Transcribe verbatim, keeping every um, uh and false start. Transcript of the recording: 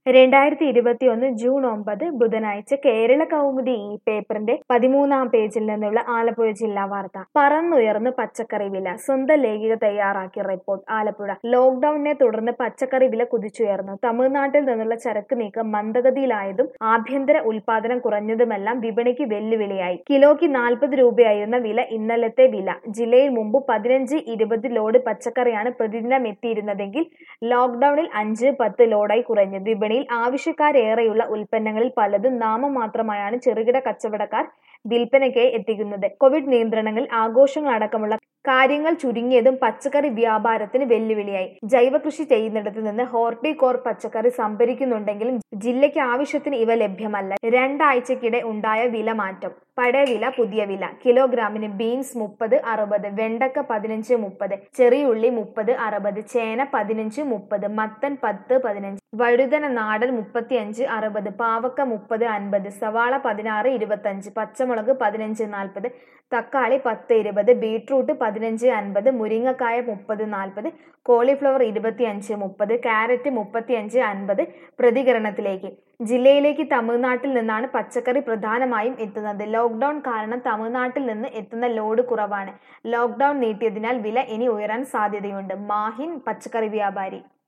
രണ്ടായിരത്തി ഇരുപത്തിയൊന്ന് ജൂൺ ഒമ്പത് ബുധനാഴ്ച കേരള കൗമുദി ഈ പേപ്പറിന്റെ പതിമൂന്നാം പേജിൽ നിന്നുള്ള ആലപ്പുഴ ജില്ലാ വാർത്ത. പറന്നുയർന്ന് പച്ചക്കറി വില. സ്വന്തം ലേഖിക തയ്യാറാക്കിയ റിപ്പോർട്ട്. ആലപ്പുഴ. ലോക്ഡൌണിനെ തുടർന്ന് പച്ചക്കറി വില കുതിച്ചുയർന്നു. തമിഴ്നാട്ടിൽ നിന്നുള്ള ചരക്ക് നീക്കം മന്ദഗതിയിലായതും ആഭ്യന്തര ഉൽപാദനം കുറഞ്ഞതുമെല്ലാം വിപണിക്ക് വെല്ലുവിളിയായി. കിലോയ്ക്ക് നാൽപ്പത് രൂപയായിരുന്ന വില ഇന്നലത്തെ വില. ജില്ലയിൽ മുമ്പ് പതിനഞ്ച് ഇരുപത് ലോഡ് പച്ചക്കറിയാണ് പ്രതിദിനം എത്തിയിരുന്നതെങ്കിൽ ലോക്ഡൌണിൽ അഞ്ച് പത്ത് ലോഡായി കുറഞ്ഞു. വിപണിയിൽ ആവശ്യക്കാരേറെയുള്ള ഉൽപ്പന്നങ്ങളിൽ പലതും നാമമാത്രമായാണ് ചെറുകിട കച്ചവടക്കാർ വിൽപ്പനയ്ക്കായി എത്തിക്കുന്നത്. കോവിഡ് നിയന്ത്രണങ്ങൾ, ആഘോഷങ്ങൾ അടക്കമുള്ള കാര്യങ്ങൾ ചുരുങ്ങിയതും പച്ചക്കറി വ്യാപാരത്തിന് വെല്ലുവിളിയായി. ജൈവകൃഷി ചെയ്യുന്നിടത്ത് നിന്ന് ഹോർട്ടികോർപ്പ് പച്ചക്കറി സംഭരിക്കുന്നുണ്ടെങ്കിലും ജില്ലയ്ക്ക് ആവശ്യത്തിന് ഇവ ലഭ്യമല്ല. രണ്ടാഴ്ചക്കിടെ ഉണ്ടായ വില മാറ്റം. പഴയ വില, പുതിയ വില. കിലോഗ്രാമിന് ബീൻസ് മുപ്പത് അറുപത്, വെണ്ടക്ക പതിനഞ്ച് മുപ്പത്, ചെറിയുള്ളി മുപ്പത് അറുപത്, ചേന പതിനഞ്ച് മുപ്പത്, മത്തൻ പത്ത് പതിനഞ്ച്, വഴുതന നാടൻ മുപ്പത്തിയഞ്ച് അറുപത്, പാവക്ക മുപ്പത് അൻപത്, സവാള പതിനാറ് ഇരുപത്തഞ്ച്, പച്ചമുളക് പതിനഞ്ച് നാൽപ്പത്, തക്കാളി പത്ത് ഇരുപത്, ബീട്രൂട്ട് പതിനഞ്ച് അൻപത്, മുരിങ്ങക്കായ മുപ്പത് നാൽപ്പത്, കോളിഫ്ലവർ ഇരുപത്തിയഞ്ച് മുപ്പത്, കാരറ്റ് മുപ്പത്തിയഞ്ച് അൻപത്. പ്രതികരണത്തിലേക്ക്. ജില്ലയിലേക്ക് തമിഴ്നാട്ടിൽ നിന്നാണ് പച്ചക്കറി പ്രധാനമായും എത്തുന്നത്. ലോക്ഡൌൺ കാരണം തമിഴ്നാട്ടിൽ നിന്ന് എത്തുന്ന ലോഡ് കുറവാണ്. ലോക്ഡൌൺ നീട്ടിയതിനാൽ വില ഇനി ഉയരാൻ സാധ്യതയുണ്ട്. മാഹിൻ പച്ചക്കറി വ്യാപാരി.